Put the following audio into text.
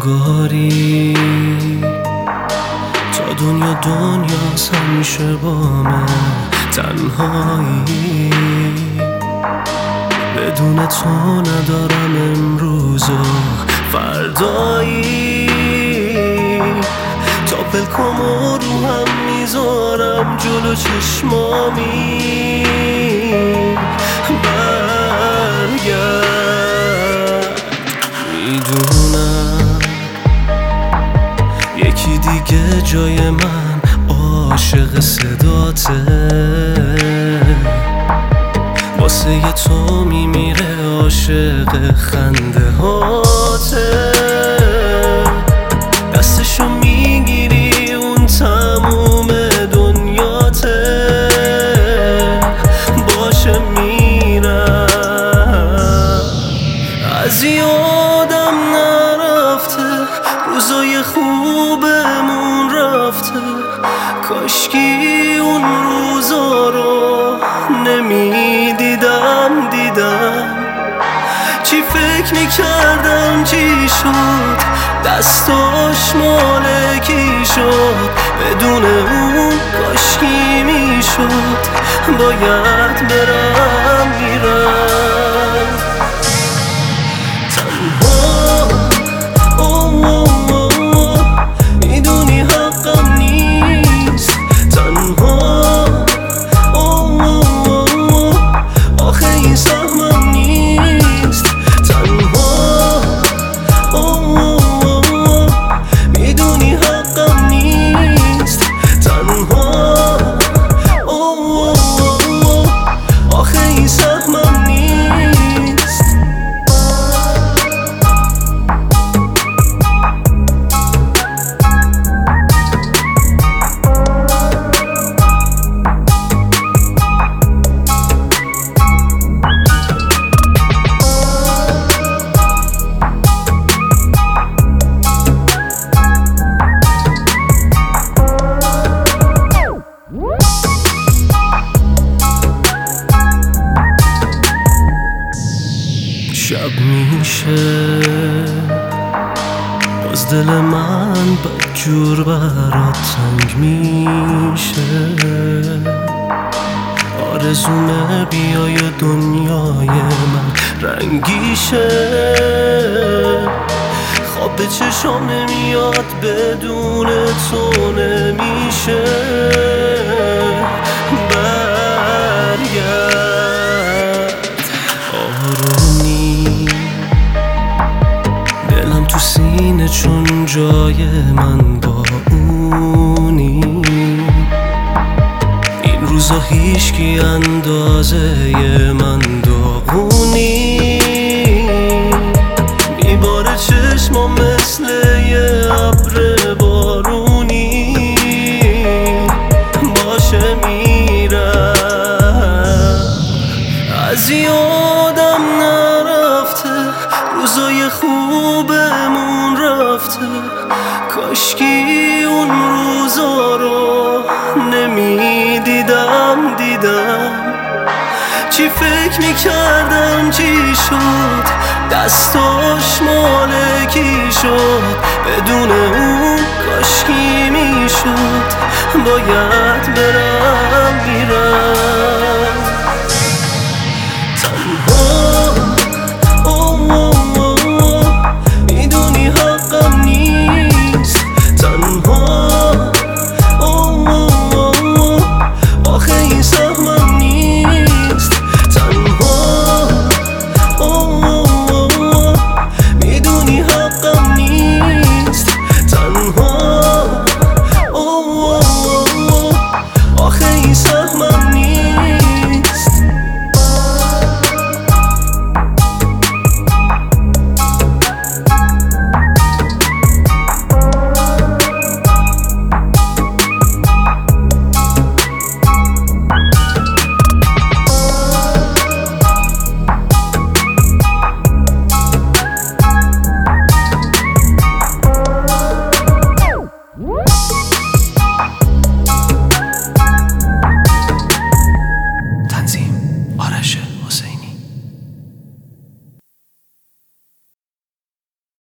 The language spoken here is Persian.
انگاری تا دنیاست همیشه با من تنهایی، بدون تو ندارم امروز و فردایی. تا پلکامو رو هم میذارم جلو چشمامی، برگرد. میدونم یکی دیگه جای من عاشق صداته، واسه تو میمیره عاشق خنده هاته. دستشو میگیری اون تموم دنیاته، باشه میرم. از یادم نرفته روزای خوبمون رفته، کاشکی اون روزا رو نمیدیدم. چی فکر میکردم چی شد، دستاش مال کی شد، بدون اون کاشکی میشد. باید برم میرم تنها، میدونی حقم نیست تنها، آخه این سهمم نیست تنها، میدونی حقم نیست تنها، آخه این سهمم نیست. شب میشه باز دل من بدجور برات تنگ میشه، آرزومه بیای دنیای من رنگیشه. خواب به چشام نمیاد بدون تو نمیشه، برگرد آرومی. دلم تو سینه چون جای من با اونی، این روزا هیچکی اندازه من داغونی. میباره چشمام مثل یه ابر بارونی، باشه میرم. از یادم نرفته روزای خوبمون رفته، کاشکی اون روزا رو نمیدیدم. چی فکر میکردم چی شد، دستاش مال کی شد، بدون اون کاشکی میشد. باید برم میرم